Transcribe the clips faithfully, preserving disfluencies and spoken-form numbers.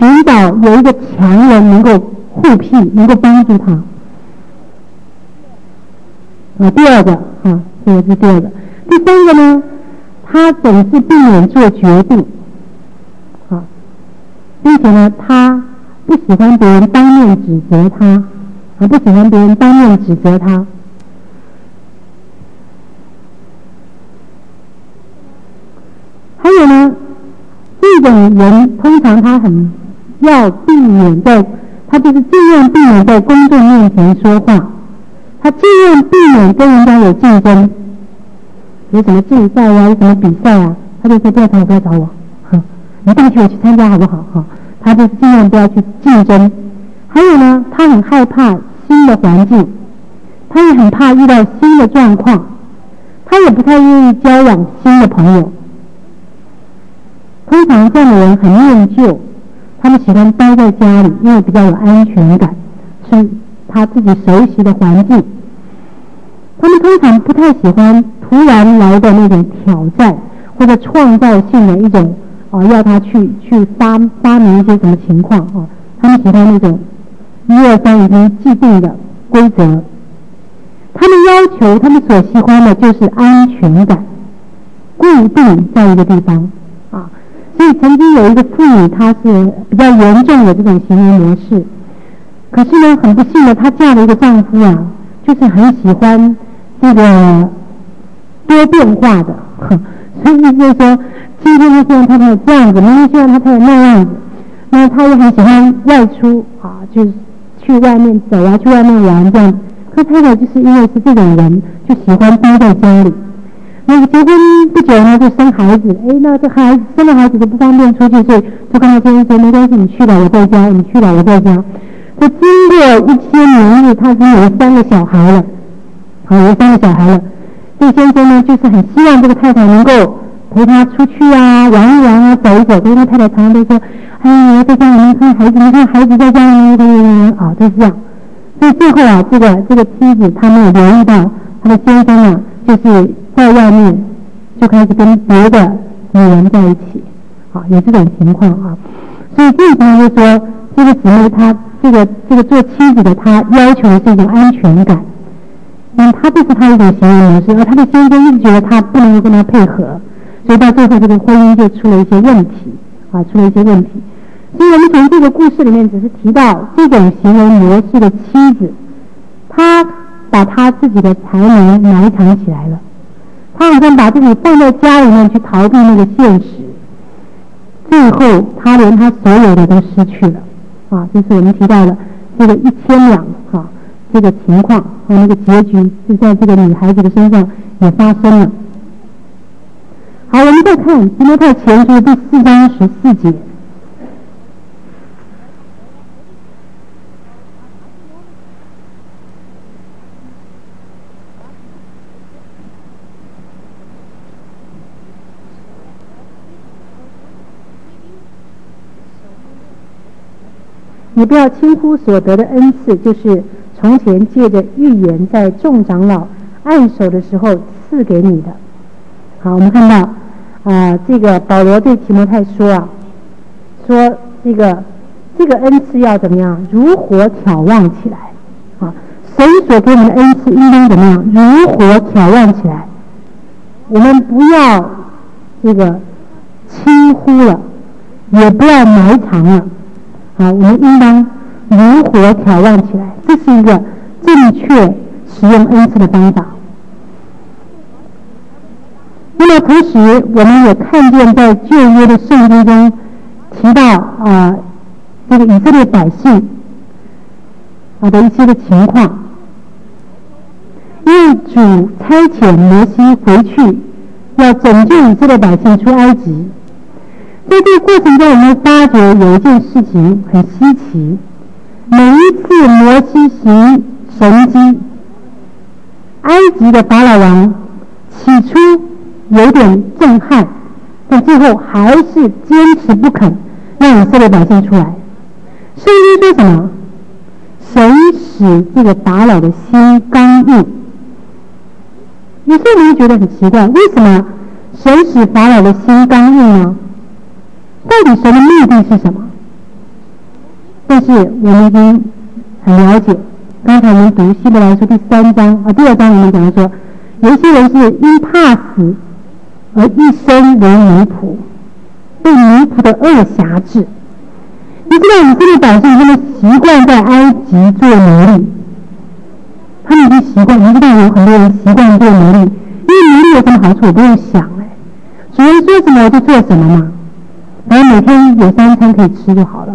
寻找有一个强人能够护庇，能够帮助他。啊，第二个啊，这个是第二个。第三个呢，他总是避免做决定，啊，并且呢，他不喜欢别人当面指责他，啊，不喜欢别人当面指责他。还有呢，这种人通常他很要避免在，他就是尽量避免在公众面前说话，他尽量避免跟人家有竞争，有什么竞赛啊，有什么比赛啊，他就说不要找我，不要找我，哼，你带去我去参加好不好？哈，他就尽量不要去竞争。还有呢，他很害怕新的环境，他也很怕遇到新的状况，他也不太愿意交往新的朋友。通常这样的人很念旧，他们喜欢待在家里，因为比较有安全感，是他自己熟悉的环境。他们通常不太喜欢突然来的那种挑战，或者创造性的一种哦，要他去去发发明一些什么情况哦。他们喜欢那种一二三已经既定的规则。他们要求他们所喜欢的就是安全感，固定在一个地方啊。所以曾经有一个妇女，她是比较严重的这种行为模式，可是呢，很不幸的，她嫁了一个丈夫啊，就是很喜欢这个多变化的，所以就是说，今天就希望太太这样子，明天希望他太太那样子，那他也很喜欢外出啊，就是去外面走啊，去外面玩这样。可太太就是因为是这种人，就喜欢待在家里。那个结婚不久呢，就生孩子，哎，那这孩子生了孩子就不方便出去，所以就跟他先生说没关系，你去了我在家，你去了我在家。就经过一些年日，他已经有三个小孩了，好，有三个小孩了。这先生呢，就是很希望这个太太能够陪他出去啊，玩一玩啊，走一走。所以他太太常常都说：“哎，我在家里面看孩子，你看孩子在家里面，等等等啊，就是这样。”所以最后啊，这个这个妻子她没有留意到，她的先生啊，就是在外面就开始跟别的女人在一起，啊，有这种情况啊。所以这方就说，这个姊妹她这个这个做妻子的，她要求的是一种安全感。嗯，他这是他一种行为模式，而他的先生一直觉得他不能够跟他配合，所以到最后这个婚姻就出了一些问题啊，出了一些问题。所以我们从这个故事里面只是提到这种行为模式的妻子，她把她自己的才能埋藏起来了，她好像把自己放在家里面去逃避那个现实，最后她连她所有的都失去了啊，这是我们提到的这个一千两啊。这个情况和那个结局是在这个女孩子的身上也发生了。好，我们再看提摩太前书第四章十四节。你不要轻忽所得的恩赐，就是从前借着预言在众长老按手的时候赐给你的。好，我们看到啊、呃，这个保罗对提摩太说啊，说这个这个恩赐要怎么样，如火挑旺起来啊！神所给我们的恩赐应当怎么样，如火挑旺起来。我们不要这个轻忽了，也不要埋藏了。好，我们应当如火挑旺起来，这是一个正确使用恩赐的方法。那么同时我们也看见在旧约的圣经中提到啊、呃，这个以色列百姓啊的一些的情况，因为主差遣摩西回去要拯救以色列百姓出埃及，在这个过程中我们发觉有一件事情很稀奇，每一次摩西行神迹，埃及的法老王起初有点震撼，但最后还是坚持不肯让以色列百姓出来。圣经说什么？神使这个法老的心刚硬。有时候你会觉得很奇怪，为什么神使法老的心刚硬呢？到底神的目的是什么？ 但是我们已经很了解，刚才我们读希伯来书第三章啊，第二章我们讲说，有一些人是因怕死而一生为奴仆，被奴仆的恶辖制。你知道以色列百姓他们习惯在埃及做奴隶，他们已经习惯，你知道有很多人习惯做奴隶，因为奴隶有什么好处我不用想哎，主人说什么我就做什么嘛，然后每天有三餐可以吃就好了。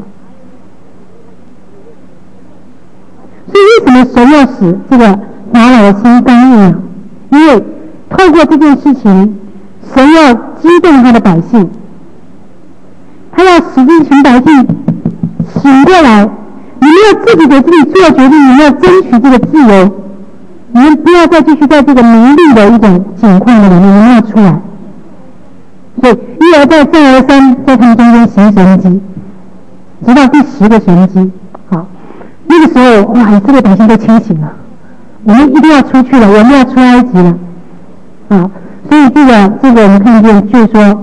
所以为什么神要使这个法老的心刚硬呢？因为透过这件事情，神要激动他的百姓，他要使这群百姓醒过来，你们要自己给自己做决定，你们要争取这个自由，你们不要再继续在这个奴隶的一种境况的里面，你们要出来。所以一而再再而三在他们中间行神迹，直到第十个神迹。好，那个时候哇，以色列百姓都清醒了，我们一定要出去了，我们要出埃及了啊！所以这个这个我们看见就是说，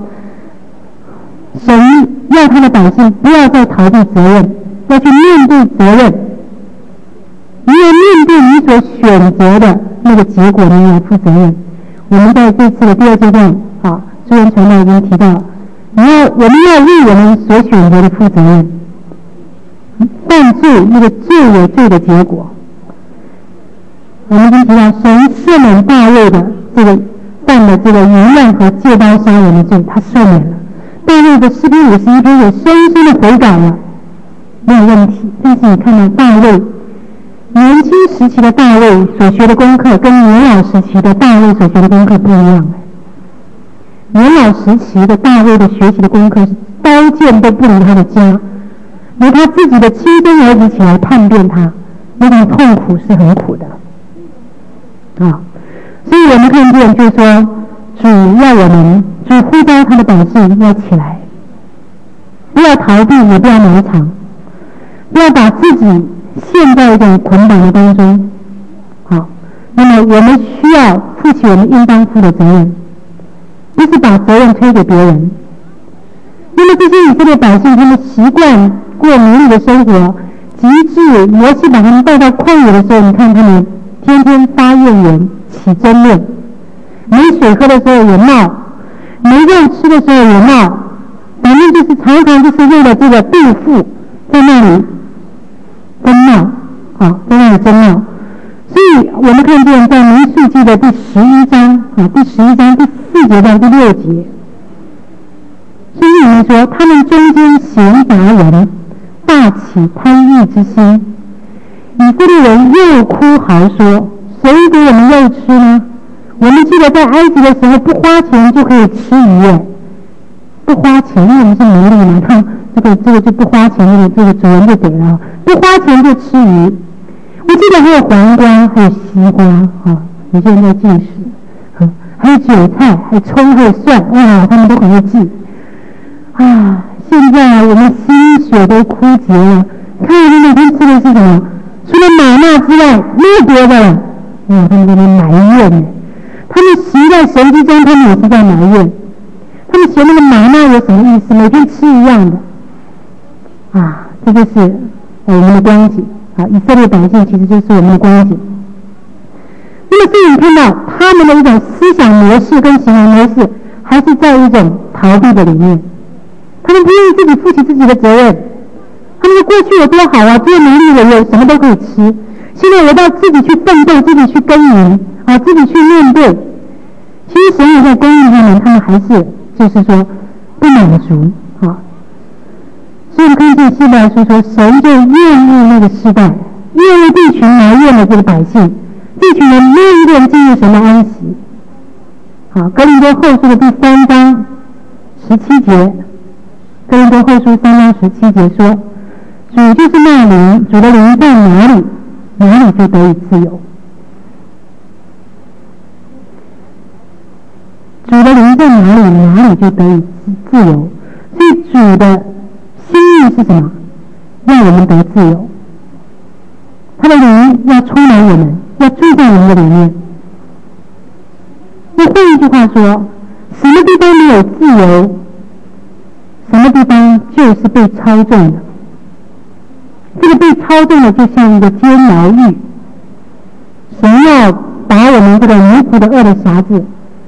神要他的百姓不要再逃避责任，要去面对责任，你要面对你所选择的那个结果，你要负责任。我们在这次的第二阶段啊，虽然传道已经提到了，你要我们要为我们所选择的负责任，犯罪那个罪有罪的结果。我们已经提到神赦免大卫的这个犯的这个淫乱和借刀杀人的罪，他赦免了。大卫的诗篇五十一篇也深深的悔改了，没有问题。但是你看到大卫年轻时期的大卫所学的功课，跟年老时期的大卫所学的功课不一样。年老时期的大卫的学习的功课是刀剑都不离他的家，由他自己的亲生儿子起来叛变他，那种痛苦是很苦的啊。所以我们看见就是说，主要我们主呼召他的百姓要起来，不要逃避，也不要埋藏，不要把自己陷在一种捆绑的当中。好，那么我们需要负起我们应当负的责任，不是把责任推给别人。那么这些以色列百姓他们习惯过奴隶的生活，极致摩西把他们带到旷野的时候，你看他们天天发怨言起争论，没水喝的时候也闹，没肉吃的时候也闹，反正就是常常就是为了这个肚腹在那里争闹，好，在那里争闹。所以我们看见在民数记的第十一章啊，第十一章第四节到第六节，所以我们说他们中间闲杂人大起贪欲之心，以色列人又哭嚎说：谁给我们肉吃呢？我们记得在埃及的时候不花钱就可以吃鱼耶，不花钱，因为我们是奴隶嘛，他这个这个就不花钱，这个这个主人就给了，不花钱就吃鱼。我记得还有黄瓜，还有西瓜啊，有些人在进食，还有韭菜，还有葱，还有蒜，哇，他们都很会记啊。现在我们心血都枯竭了，看你每天吃的是什么？除了玛纳之外，没有别的了。哇，他们在那埋怨呢，他们行在神之中，他们也是在埋怨。他们嫌那个玛纳有什么意思？每天吃一样的啊，这就是我们的光景啊！以色列百姓其实就是我们的光景。那么，所以你看到他们的一种思想模式跟行为模式，还是在一种逃避的里面。他们不愿意自己负起自己的责任。他们说过去有多好啊，做奴隶的有什么都可以吃，现在我要自己去奋斗，自己去耕耘啊，自己去面对。其实神也在供应他们，他们还是就是说不满足啊。所以我们看见希伯来书说，神就厌恶那个世代，厌恶这群埋怨的这个百姓，这群人没有一个人进入神的安息。好，哥林多后书的第三章十七节，哥林多后书三章十七节说，主就是那灵，主的灵在哪里，哪里就得以自由。主的灵在哪里，哪里就得以自由。所以主的心意是什么？让我们得自由。他的灵要充满我们，要住在我们的里面。那换一句话说，什么地方没有自由，什么地方就是被操纵的。 这个被操纵的就像一个监牢狱，神要把我们这个奴仆的恶的匣子，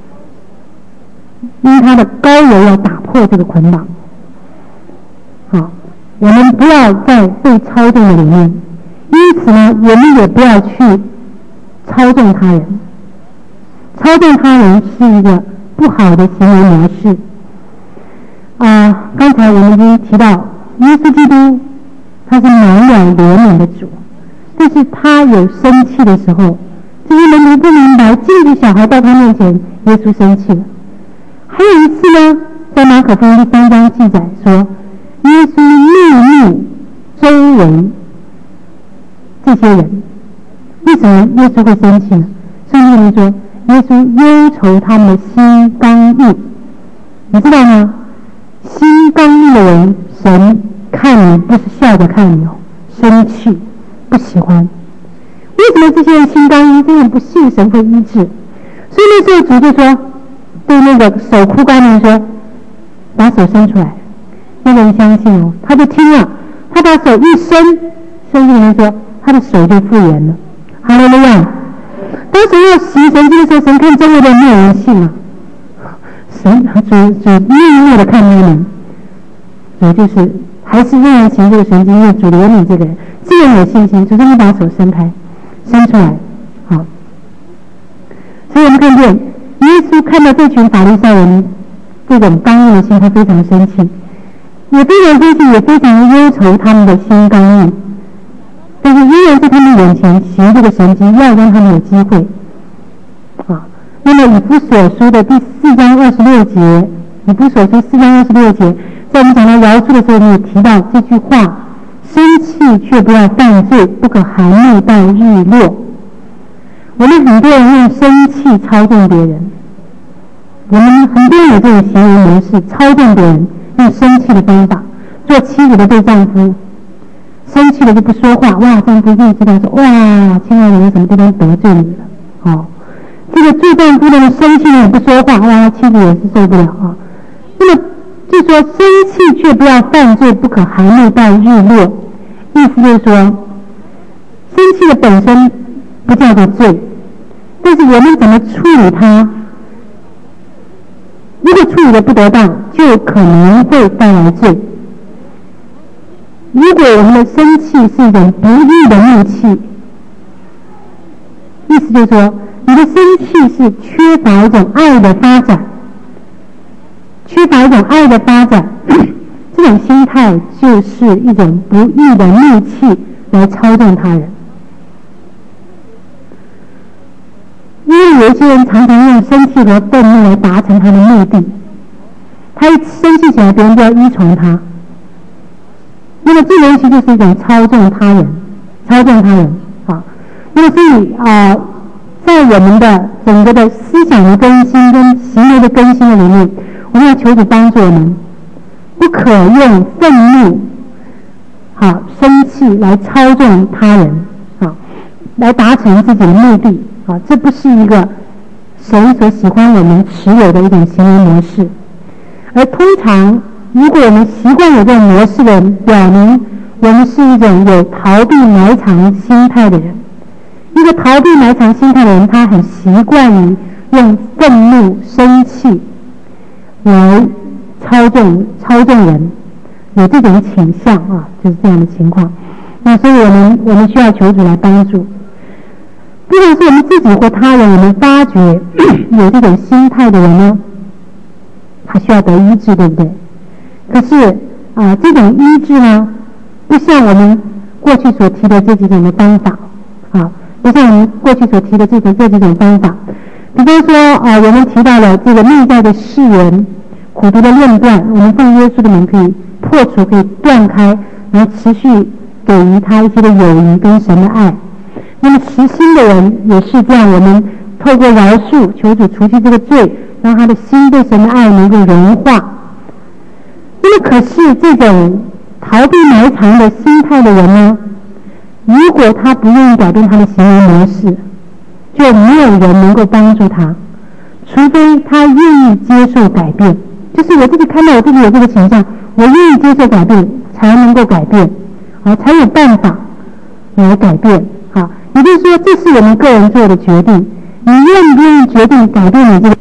因他的膏油要打破这个捆绑。好，我们不要在被操纵的里面，因此呢，我们也不要去操纵他人。操纵他人是一个不好的行为模式。啊、呃，刚才我们已经提到，耶稣基督他是满了怜悯的主，但是他有生气的时候，这些门徒不明白，禁止小孩到他面前，耶稣生气了。还有一次呢，在马可福音第三章记载说，耶稣怒目周围这些人，为什么耶稣会生气呢？圣经里面说，耶稣忧愁他们的心刚硬。你知道吗？心刚硬的人，神看你不是笑着看你哦，生气，不喜欢。为什么这些人心刚硬？这些人不信神会医治。所以那时候主就说，对那个手枯干的人说，把手伸出来。那个人相信哦，他就听了，他把手一伸，圣经里面说他的手就复原了。哈利路亚！当时要行神迹的时候，神看周围的没有人信啊，神主主默默的看他们，主就是还是仍然行这个神迹，因为主怜悯这个人，这个人有信心，主说你把手伸开，伸出来，好。所以我们看见耶稣看到这群法利赛人这种刚硬的心，他非常生气，也非常生气，也非常忧愁他们的心刚硬。但是依然在他们眼前行这个神迹，要让他们有机会。啊，那么以弗所书的第四章二十六节，以弗所书四章二十六节，在我们讲到饶恕的时候，我们也提到这句话：生气却不要犯罪，不可含怒到日落。我们很多人用生气操纵别人，我们很多人有这种行为模式，操纵别人，用生气的方法。做妻子的对丈夫，生气了就不说话，哇，丈夫一定知道说，哇，亲爱的，有什么地方得罪你了？哦，这个做丈夫的人生气了也不说话，哇，妻子也是受不了啊。那么就说生气却不要犯罪，不可含怒到日落，意思就是说，生气的本身不叫做罪，但是我们怎么处理它？如果处理的不得当，就可能会带来罪。如果我们的生气是一种不义的怒气，意思就是说，你的生气是缺乏一种爱的发展，缺乏一种爱的发展，这种心态就是一种不义的怒气来操纵他人。因为有一些人常常用生气和愤怒来达成他的目的，他一生气起来，别人就要依从他。那么这东西就是一种操纵他人，操纵他人啊。那么所以啊、呃，在我们的整个的思想的更新跟行为的更新的里面，我们要求主帮助我们，不可用愤怒、好、啊、生气来操纵他人，啊，来达成自己的目的，啊，这不是一个神所喜欢我们持有的一种行为模式。而通常，如果我们习惯有这种模式的人，表明我们是一种有逃避埋藏心态的人。一个逃避埋藏心态的人，他很习惯于用愤怒、生气来操纵操纵人，有这种倾向啊，就是这样的情况。那所以我们我们需要求主来帮助。不管是我们自己或他人，我们发觉有这种心态的人呢，他需要得医治，对不对？可是啊、呃，这种医治呢，不像我们过去所提的这几种的方法啊，不像我们过去所提的这种这几种方法。比方说啊、呃，我们提到了这个内在的誓言、苦毒的论断，我们奉耶稣的名可以破除、可以断开，然后持续给予他一些的友谊跟神的爱。那么持心的人也是这样，我们透过饶恕求主除去这个罪，让他的心对神的爱能够融化。那么可是这种逃避埋藏的心态的人呢，如果他不愿意改变他的行为模式，就没有人能够帮助他，除非他愿意接受改变。就是我自己看到我自己有这个倾向，我愿意接受改变才能够改变。 啊，才有办法来改变。好，也就是说，这是我们个人做的决定，你愿不愿意决定改变你这个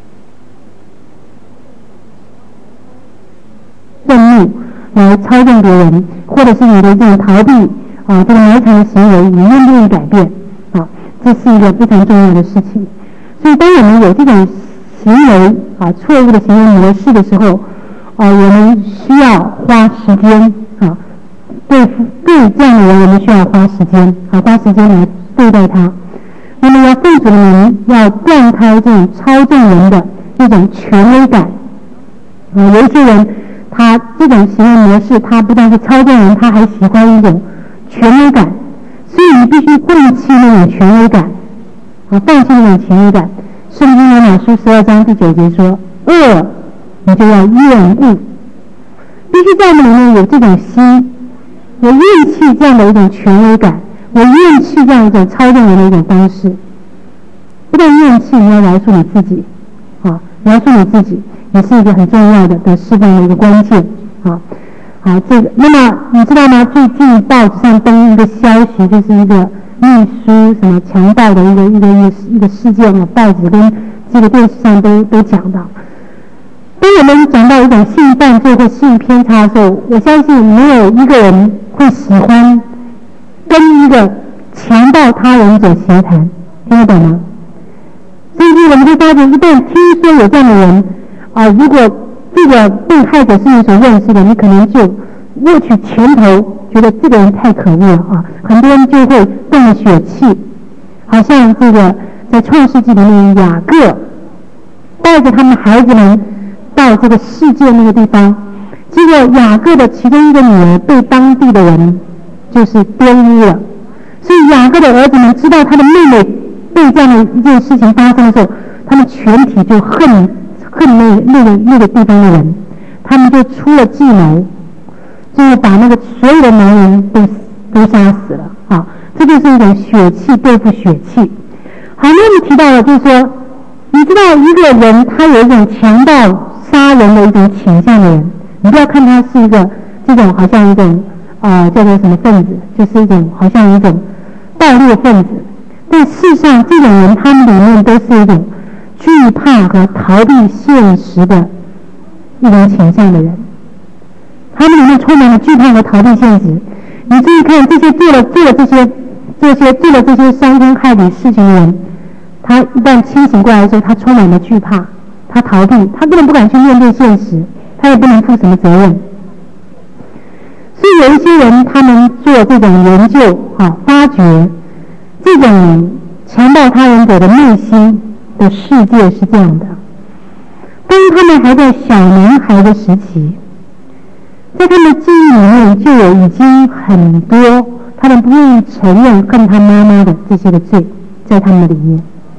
愤怒来操纵别人，或者是你的这种逃避啊，这个埋藏的行为，你愿不愿意改变？啊，这是一个非常重要的事情。所以，当我们有这种行为啊，错误的行为模式的时候，啊，我们需要花时间啊，对对这样的人，我们需要花时间啊，花时间来对待他。那么，要奉主的名，要断开这种操纵人的一种权威感。啊，有一些人，他这种行为模式，他不但是操纵人，他还喜欢一种权威感。所以，你必须放弃那种权威感，啊，放弃那种权威感。圣经罗马书十二章第九节说：“恶，你就要厌恶。”必须在我们里面有这种心，我厌弃这样的一种权威感，我厌弃这样一种操纵人的一种方式。不但厌弃，你要饶恕你自己，啊，饶恕你自己也是一个很重要的的释放的一个关键，啊，好，这个，那么你知道吗？最近报纸上登一个消息，就是一个秘书什么强暴的一个一个一个一个事件啊，报纸跟这个电视上都都讲到。当我们讲到一种性犯罪或性偏差的时候，我相信没有一个人会喜欢跟一个强暴他人者协谈，听得懂吗？所以我们会发现，一旦听说有这样的人啊，如果这个被害者是你所认识的，你可能就握取拳头，觉得这个人太可恶了啊！很多人就会动了血气，好像这个在创世纪里面，雅各带着他们孩子们到这个世界那个地方，结果雅各的其中一个女儿被当地的人就是玷污了，所以雅各的儿子们知道他的妹妹被这样的一件事情发生的时候，他们全体就恨恨那那个那个地方的人，他们就出了计谋，就是把那个所有的男人都都杀死了啊！这就是一种血气对付血气。好，那你提到了，就是说，你知道一个人他有一种强暴杀人的一种倾向的人，你不要看他是一个这种好像一种呃叫做什么分子，就是一种好像一种暴力分子，但事实上这种人他们里面都是一种惧怕和逃避现实的一种倾向的人，他们里面充满了惧怕和逃避现实。你注意看，这些做了做了这些这些做了这些伤天害理事情的人，他一旦清醒过来的时候，他充满了惧怕，他逃避，他根本不敢去面对现实，他也不能负什么责任。所以有一些人，他们做这种研究啊，发掘这种强暴他人者的内心的世界是这样的。当他们还在小男孩的时期，在他们记忆里面就有已经很多他们不愿意承认恨他妈妈的这些的罪在他们的里面，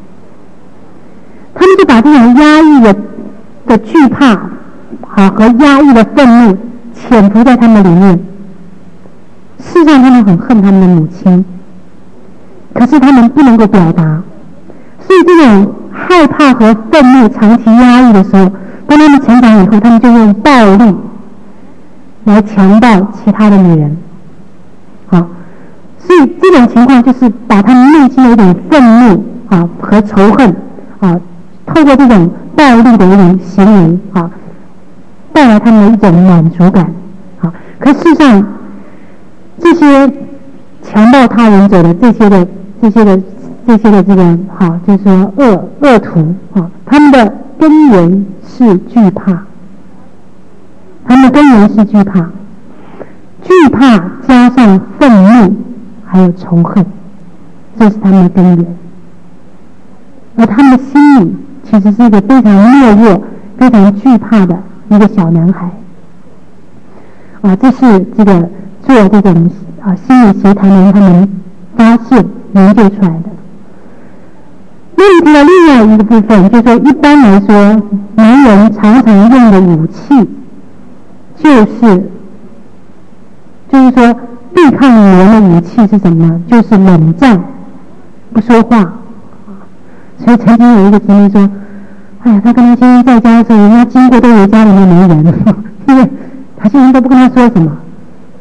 他们就把这种压抑的的惧怕好和压抑的愤怒潜伏在他们里面。事实上他们很恨他们的母亲，可是他们不能够表达，所以这种害怕和愤怒长期压抑的时候，当他们成长以后，他们就用暴力来强暴其他的女人。好，所以这种情况就是把他们内心的一种愤怒啊和仇恨啊，透过这种暴力的一种行为啊，带来他们的一种满足感。好，可事实上这些强暴他人者的这些的这些的这些的这个好，就是说恶恶徒啊，他们的根源是惧怕，他们的根源是惧怕，惧怕加上愤怒还有仇恨，这是他们的根源。而他们的心里其实是一个非常懦弱、非常惧怕的一个小男孩。啊，这是这个做这种啊心理协谈人他们发现研究出来的。那你提到另外一个部分，就是说一般来说，男人常常用的武器就是就是说对抗女人的武器是什么呢？就是冷战，不说话。所以曾经有一个姊妹说，哎呀，她跟她先生在家的时候，人家经过都以为家里面没人，因为她先生都不跟她说什么。对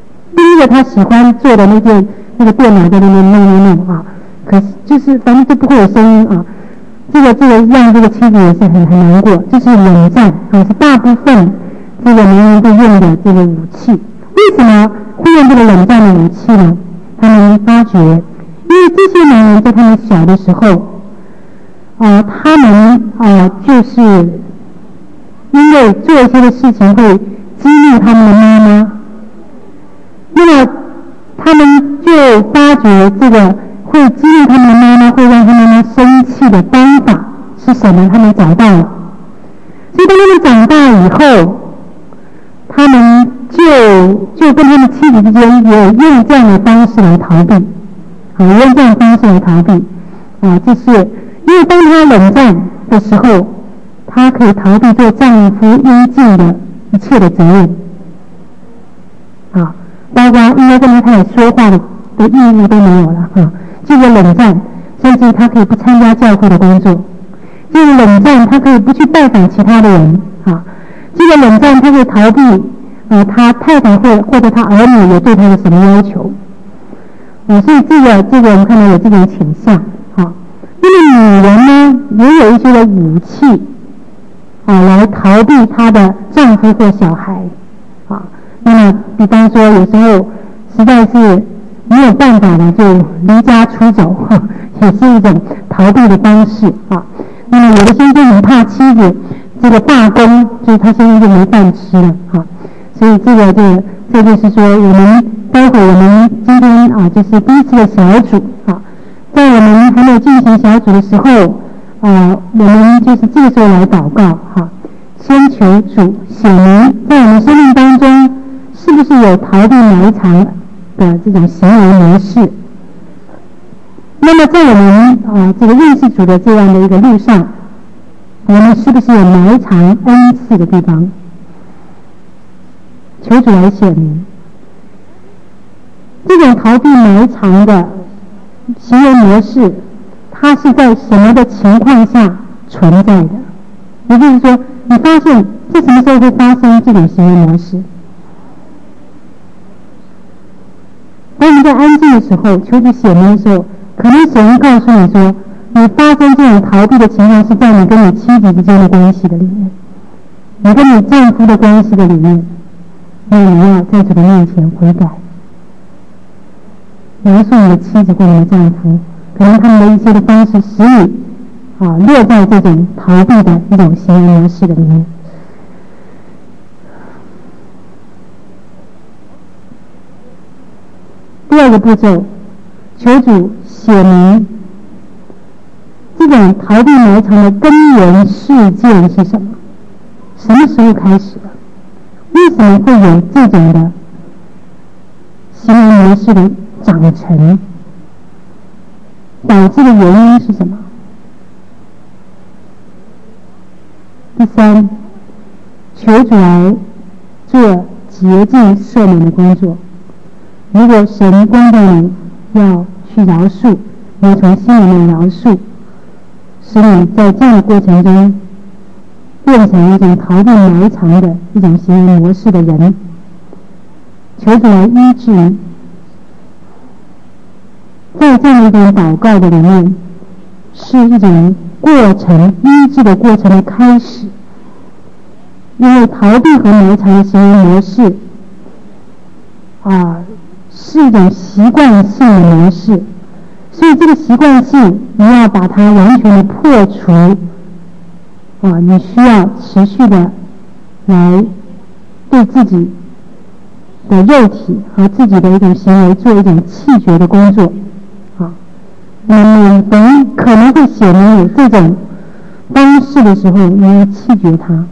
盯着他喜欢做的那件那个电脑在那边弄弄弄啊，可是就是反正就不会有声音啊。这个这个让这个妻子也是很很难过，这是冷战啊，是大部分这个男人会用的这个武器。为什么会用这个冷战的武器呢？他们发觉，因为这些男人在他们小的时候，呃，他们呃就是因为做一些的事情会激怒他们的妈妈，那么他们就发觉这个会激怒他们的妈妈，会让他们妈妈生气的方法是什么？他们找到了。所以当他们长大以后，他们就就跟他们妻子之间也用这样的方式来逃避，啊，用这样的方式来逃避，啊，就是因为当他冷战的时候，他可以逃避做丈夫应尽的一切的责任，啊，包括应该跟他太太说话的的义务都没有了，啊，这个冷战，甚至他可以不参加教会的工作，这个冷战他可以不去拜访其他的人，啊，这个冷战他可以逃避，呃，他太太或或者他儿女有对他的什么要求，啊，所以这个这个我们看到有这种倾向，啊，那么女人呢也有一些的武器，啊，来逃避她的丈夫或小孩，啊，那么比方说有时候实在是没有办法的，就离家出走，呵，也是一种逃避的方式啊。那么有的先生很怕妻子这个罢工，就是他先生就没饭吃了啊。所以这个这个这就是说，我们待会我们今天啊，就是第一次的小组啊，在我们还没有进行小组的时候，呃，我们就是这个时候来祷告哈、啊，先求主显明在我们生命当中是不是有逃避埋藏的这种行为模式。那么在我们呃这个认识主的这样的一个路上，我们是不是有埋藏恩赐的地方？求主来显明这种逃避埋藏的行为模式，它是在什么的情况下存在的？也就是说，你发现在什么时候会发生这种行为模式？当你在安静的时候，求主显明的时候，可能神会告诉你说，你发生这种逃避的情况是在你跟你妻子之间的关系的里面，你跟你丈夫的关系的里面，那你要在主的面前悔改，描述你的妻子或你的丈夫，可能他们的一些的方式使你啊落在这种逃避的一种行为模式的里面。第二个步骤，求主显明这种逃避埋藏的根源事件是什么？什么时候开始的？为什么会有这种的行为模式的长成？导致的原因是什么？第三，求主来做洁净赦免的工作。如果神光照你要去饶恕，你要从心里面饶恕，使你在这样的过程中变成一种逃避埋藏的一种行为模式的人，求主来医治你。在这样一种祷告的里面，是一种过程，医治的过程的开始。因为逃避和埋藏的行为模式啊，是一种习惯性的模式，所以这个习惯性你要把它完全的破除啊，你需要持续的来对自己的肉体和自己的一种行为做一种弃绝的工作啊。那么每逢可能会显明有这种方式的时候，你要弃绝它。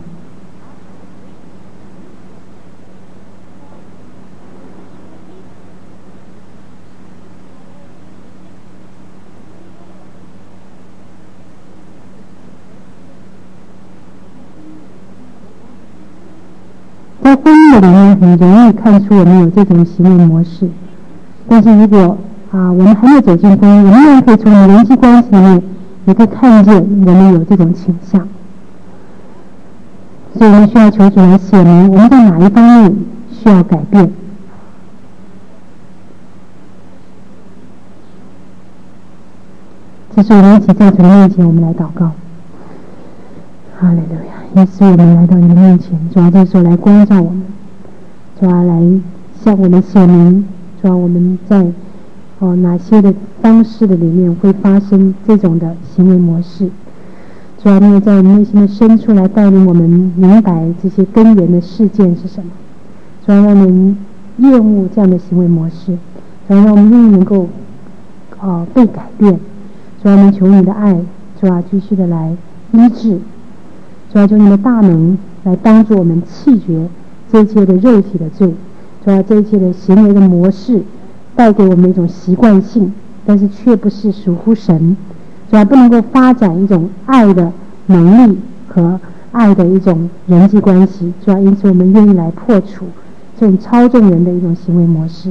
在婚姻的里面很容易看出我们有这种行为模式，但是如果啊我们还没有走进婚姻，我们依然可以从人际关系里面也可以看见我们有这种倾向，所以我们需要求主来显明我们在哪一方面需要改变。 这是我们一起在主的面前，我们来祷告。哈利路亚！耶稣，我们来到你的面前，主啊，这时候来光照我们，主啊，来向我们显明，主啊，我们在哦哪些的方式的里面会发生这种的行为模式。主啊，你也在我们内心的深处来带领我们明白这些根源的事件是什么。主啊，让我们厌恶这样的行为模式，主啊，让我们愿意能够哦被改变。主啊，我们求你的爱，主啊，继续的来医治。主啊，求你的大能来帮助我们弃绝这一切的肉体的罪。主啊，这一切的行为的模式带给我们一种习惯性，但是却不是属乎神。主啊，不能够发展一种爱的能力和爱的一种人际关系。主啊，因此我们愿意来破除这种操纵人的一种行为模式。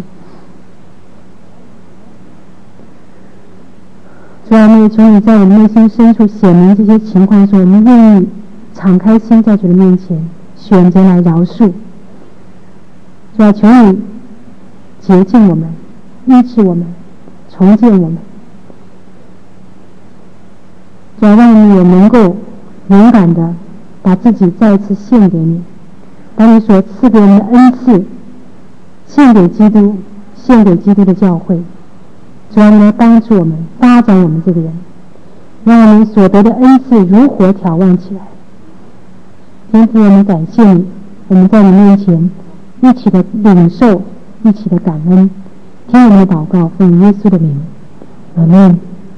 主啊，我们求你在我们内心深处显明这些情况的时候，我们愿意敞开心在主的面前，选择来饶恕。主啊，求你洁净我们，医治我们，重建我们。主啊，让我们也能够勇敢的把自己再一次献给你，把你所赐给我们的恩赐献给基督，献给基督的教会。主啊，你来帮助我们，发展我们这个人，让我们所得的恩赐如火眺望起来。天父，我们感谢你，我们在你面前一起的领受，一起的感恩，听我们的祷告，奉耶稣的名，阿们。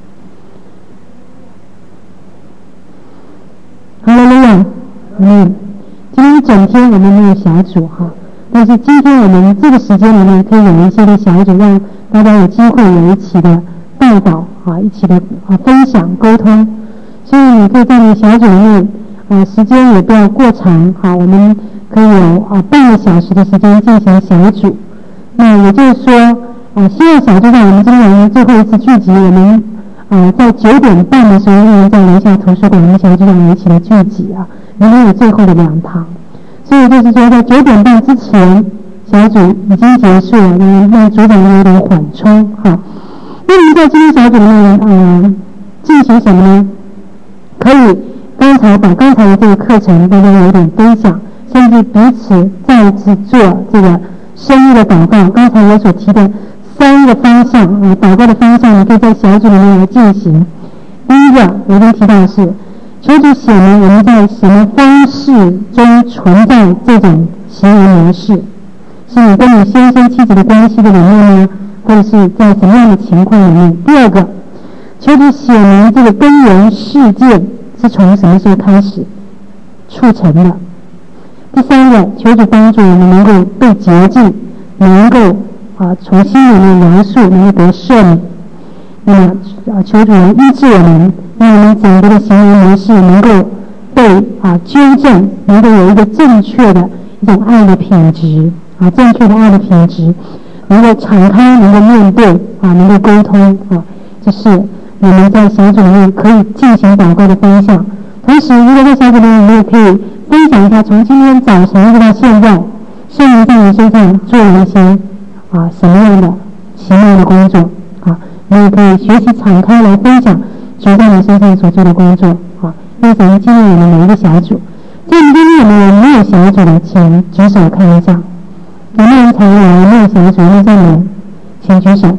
哈利路亚，嗯，今天一整天我们没有小组哈，但是今天我们这个时间里面可以有一些的小组，让大家有机会有一起的带导啊，一起的啊分享沟通。所以你可以在你小组里面，呃，时间也不要过长哈，我们可以有啊半个小时的时间进行小组。那也就是说，啊，希望小组上我们今天晚上最后一次聚集，我们呃在九点半的时候，因为在楼下图书馆，我们小组长一起的聚集啊，明天有最后的两堂。所以就是说，在九点半之前，小组已经结束了，让让组长有点缓冲哈。那我们在今天小组里面，呃，进行什么呢？可以刚才把刚才的这个课程大家有点分享，甚至彼此再次做这个深入的祷告。刚才我所提的三个方向啊、呃，祷告的方向，你可以在小组里面来进行。第一个，我已经提到的是，求主显明我们在什么方式中存在这种行为模式。是你跟你先生妻子的关系的里面呢，或者是在什么样的情况里面？第二个，求主显明这个根源事件是从什么时候开始促成的？第三个，求主帮助我们能够被洁净，能够啊从心里面饶恕，能够得赦免。那么啊，求主来医治我们，让我们整个的行为模式能够被啊纠正，能够有一个正确的一种爱的品质。啊，正确的爱的品质，能够敞开，能够面对，啊，能够沟通，啊，这是我们在小组里面可以进行祷告的方向。同时，如果在小组里面，我们也可以分享一下，从今天早晨一直到现在，圣灵在你身上做了一些啊什么样的奇妙的工作啊？你也可以学习敞开来分享主在你身上所做的工作啊。因此，我们进入我们每一个小组。在我们今天有没有没有小组的，请举手看一下。有没有人才来？没有小组那在哪？请举手。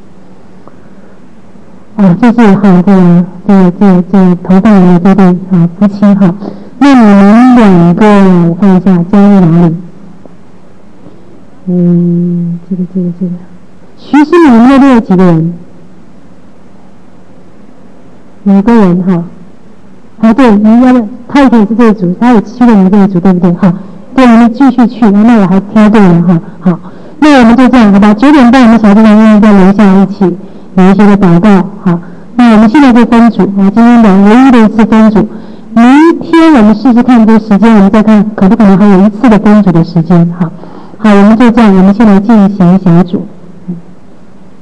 哦，这是哈，这个这个这个这个头发的这对啊夫妻哈。那你们两个，我看一下加入哪里？嗯，这个这个这个，徐师你们那边有几个人？五个人哈。啊，对，你要不他也可以是这一组，他也去了你们这一组，对不对？哈。对，我们继续去，那我还挑对了哈。好，那我们就这样，好吧？九点半，我们小组长愿意在楼下一起有一些的祷告。好，那我们现在就分组啊，今天的唯一的一次分组。明天我们试试看这个时间，我们再看可不可能还有一次的分组的时间。好，好，我们就这样，我们先来进行小组。